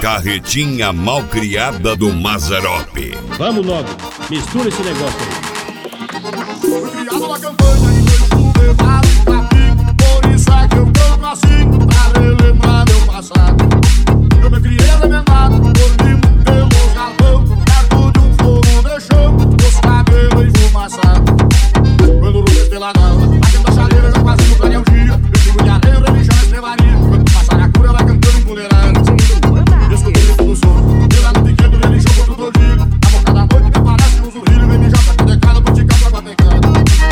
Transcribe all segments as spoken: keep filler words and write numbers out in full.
Carretinha malcriada do Mazzaropi. Vamos logo, mistura esse negócio aí. Fui criado na campanha e vejo levado pra mim. Por isso é que eu canto assim, pra relembrar meu passado. Eu me criei arrebentado, dormindo pelo galpão, perto de um fogo de chão, os cabelos enfumaçados. Quando o luz pela nova, batendo da chaleira, já quase no clareio dia. Eu sigo de areia, religião, estrevaria. Quando passar a cura, vai cantando empoleirado. Descobri tudo som, pela no pequeno, religião contra o todinho. A boca da noite me parece um zurrilho, vem mijar pra pedecada, vou te casar pra pecado.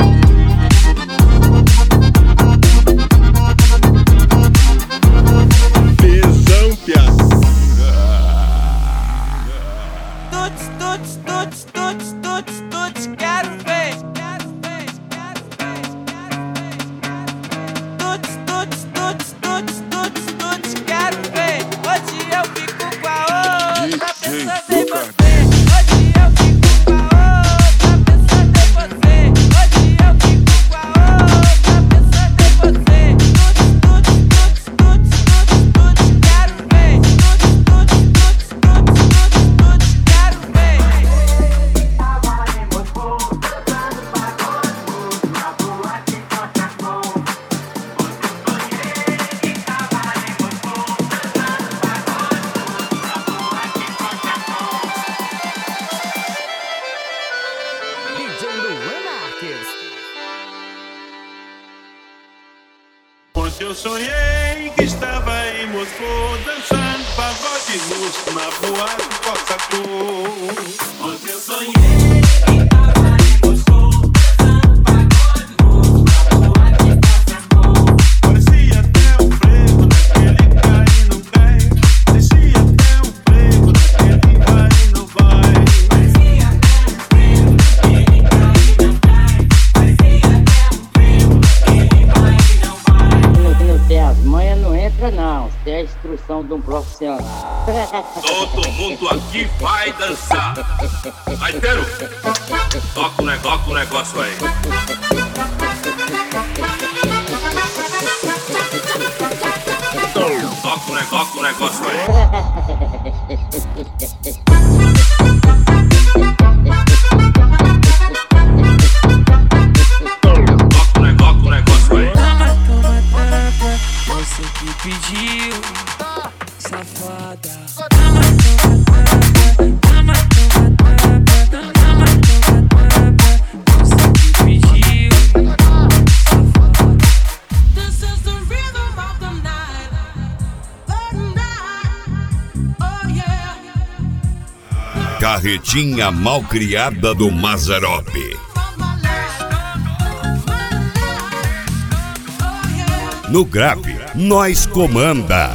Tesão, piada. Tuts, tuts, tuts, tuts, tuts, tuts, quero ver. Quero ver, quero ver, quero ver. Tuts, tuts, tuts, tuts, tuts, tuts, quero ver. Hoje eu fico com a outra, pensando em você. Hoje eu fico com a outra, pensando em você. Hoje eu fico com a outra, pensando em você. Tuts, tuts, tuts, tuts, tuts, tuts, quero ver. Tuts, tuts, tuts, tuts, tuts, tuts, quero ver. Ontem eu sonhei que estava em Moscou, dançando pagode russo na boate Coca-Cola. Ontem eu sonhei que estava em Moscou, dançando pagode russo na boate Coca-Cola. Parecia até um frevo naquele cai e não cai. Parecia até um frevo naquele vai e não vai. Parecia até um frevo naquele cai e não cai. Parecia até um frevo naquele vai e não vai. Não tem as manhas, não entra não. Isso é a instrução de um profissional. Todo mundo aqui vai dançar. Vai, Teru. Toca o negócio, toca o negócio aí. Toca o negócio, o negócio aí. Toca o negócio, o negócio aí. Toma, toma, toma, você que pediu, safada. Toma, toma, toma, toma, toma, toma, toma, toma, você que pediu, safada. This is the rhythm of the night, the night, oh yeah. Carretinha malcriada do Mazzaropi. No grave, nós comanda.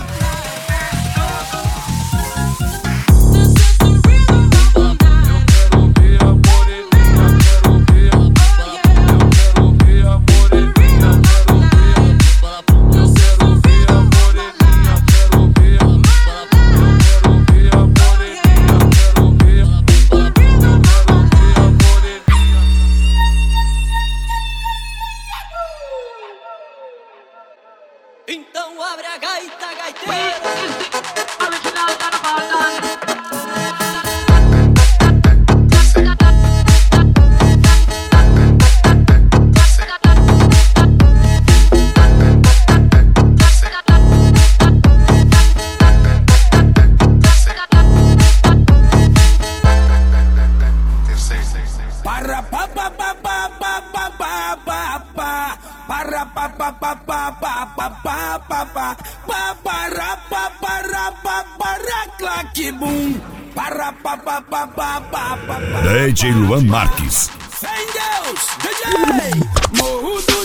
Então abre a gaita, gaiteiro. Para pa pa pa pa pa pa pa pa pa para pa pa pa pa pa pa pa pa pa pa para pa para pa para claque bum para pa pa pa pa pa pa D J Luan Marques. Sem Deus, D J Morro do